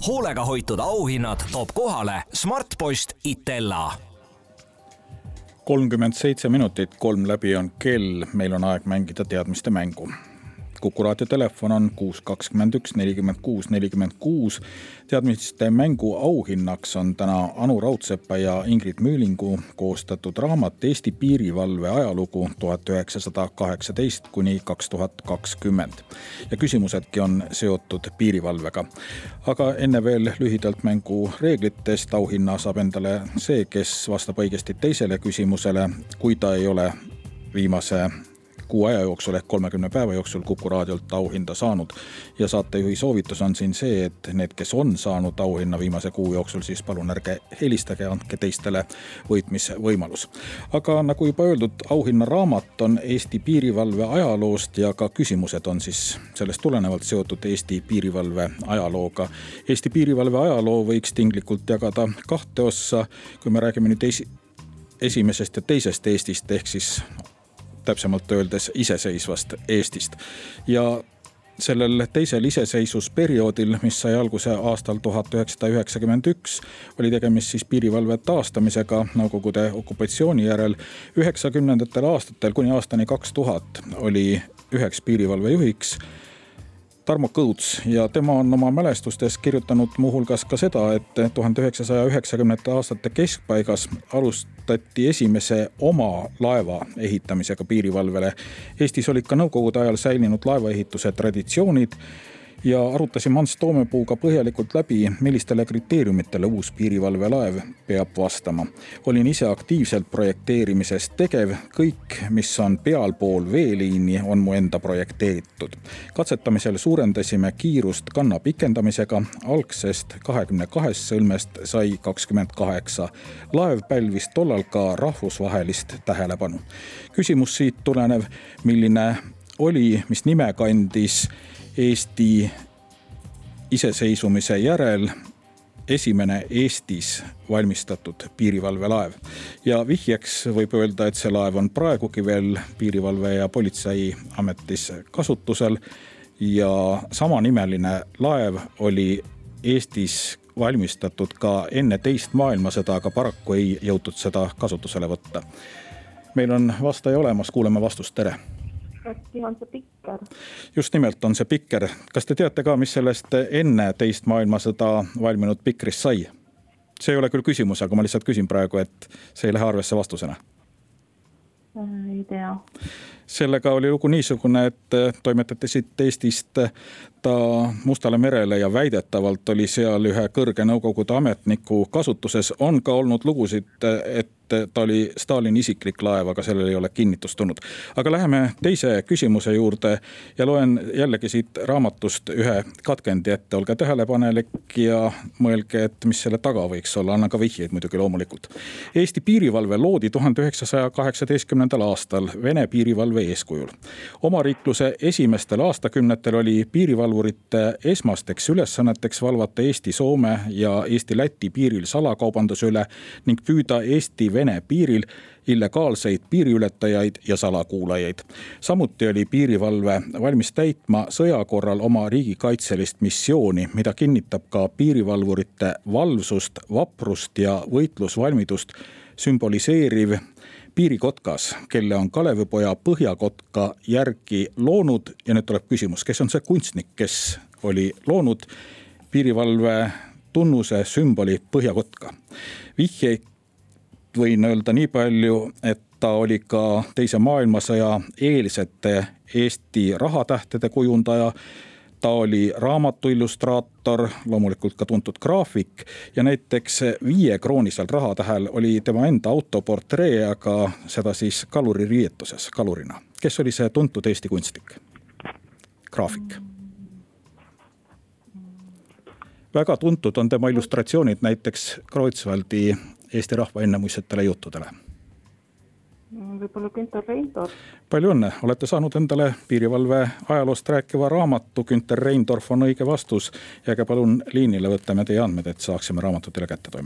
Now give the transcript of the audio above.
Hoolega hoitud auhinnad toob kohale Smartpost Itella. 37 minutit 3 läbi on kell, meil on aeg mängida teadmiste mängu. Kuku raadio telefon on 621 46 46. Teadmiste mängu auhinnaks on täna Anu Raudsepa ja Ingrid Müülingu koostatud raamat Eesti piirivalve ajalugu 1918–2020. Ja küsimusedki on seotud piirivalvega. Aga enne veel lühidalt mängu reeglitest. Auhinna saab endale see, kes vastab õigesti teisele küsimusele, kui ta ei ole viimase kuu aja jooksul ehk 30 päeva jooksul Kuku raadiolt auhinda saanud. Ja saatejuhi soovitus on siin see, et need, kes on saanud auhinna viimase kuu jooksul, siis palun ärge helistage, andke teistele võitmisvõimalus. Aga nagu juba öeldud, auhinna raamat on Eesti piirivalve ajaloost ja ka küsimused on siis sellest tulenevalt seotud Eesti piirivalve ajalooga. Eesti piirivalve ajaloo võiks tinglikult jagada kahte ossa, kui me räägime nüüd esimesest ja teisest Eestist ehk siis täpsemalt öeldes iseseisvast Eestist. Ja sellel teisel iseseisvusperioodil, mis sai alguse aastal 1991, oli tegemist siis piirivalve taastamisega Nõukogude okupatsiooni järel. 90. aastatel kuni aastani 2000 oli üheks piirivalve juhiks Tarmo Kõuts ja tema on oma mälestustes kirjutanud muuhulgas ka seda, et 1990. aastate keskpaigas alustati esimese oma laeva ehitamisega piirivalvele. Eestis olid ka nõukogude ajal säilinud laevaehituse traditsioonid ja arutasime Ants Toomepuuga põhjalikult läbi, millistele kriteeriumitele uus piirivalvelaev peab vastama. Olin ise aktiivselt projekteerimises tegev, kõik, mis on pealpool veeliini, on mu enda projekteeritud. Katsetamisel suurendasime kiirust kanna pikendamisega, algsest 22 sõlmest sai 28. Laev pälvis tollal ka rahvusvahelist tähelepanu. Küsimus siit tulenev, milline oli, mis nime kandis Eesti iseseisvumise järel esimene Eestis valmistatud piirivalvelaev. Ja vihjeks võib öelda, et see laev on praegugi veel piirivalve- ja politseiametis kasutusel ja samanimeline laev oli Eestis valmistatud ka enne teist maailmasõda, aga paraku ei jõutud seda kasutusele võtta. Meil on vastaja olemas, kuuleme vastust, tere! Äkki on see Pikker? Just nimelt on see Pikker. Kas te teate ka, mis sellest enne teist maailmasõda valminud Pikkrist sai? See ei ole küll küsimus, aga ma lihtsalt küsin praegu, et see ei lähe arvesse vastusena. Ei tea. Sellega oli lugu niisugune, et toimetati siit Eestist ta Mustale merele ja väidetavalt oli seal ühe kõrge nõukogude ametniku kasutuses. On ka olnud lugusid, et ta oli Stalini isiklik laev, aga sellel ei ole kinnitust tulnud. Aga läheme teise küsimuse juurde ja loen jällegi siit raamatust ühe katkendi ette. Olge tähelepanelik ja mõelge, et mis selle taga võiks olla. Annan ka vihjeid muidugi loomulikult. Eesti piirivalve loodi 1918. aastal Vene piirivalve eeskujul. Omariikluse esimestel aastakümnetel oli piirivalvurite esmasteks ülesanneteks valvata Eesti-Soome ja Eesti-Läti piiril salakaubanduse üle ning püüda Eesti-Vene piiril illegaalseid piiriületajaid ja salakuulajaid. Samuti oli piirivalve valmis täitma sõja korral oma riigikaitselist missiooni, mida kinnitab ka piirivalvurite valvsust, vaprust ja võitlusvalmidust sümboliseeriv piirikotkas, kelle on Kalevipoja Põhjakotka järgi loonud. Ja nüüd tuleb küsimus, kes on see kunstnik, kes oli loonud piirivalve tunnuse sümboli Põhjakotka? Vihjeid võin öelda nii palju, et ta oli ka teise maailmasõja eelsete Eesti rahatähtede kujundaja. Ta oli raamatu illustraator, loomulikult ka tuntud graafik ja näiteks 5 kroonisel rahatähel oli tema enda autoportree, aga seda siis kaluri riietuses, kalurina. Kes oli see tuntud Eesti kunstnik? Graafik. Väga tuntud on tema illustratsioonid näiteks Kreutzwaldi Eesti rahva ennemuistsetele juttudele. Võib-olla Günter Reindorf. Palju õnne, olete saanud endale piirivalve ajaloost rääkiva raamatu. Günter Reindorf on õige vastus. Jääge palun liinile, võtame teie andmed, et saaksime raamatutele kätte toimetada.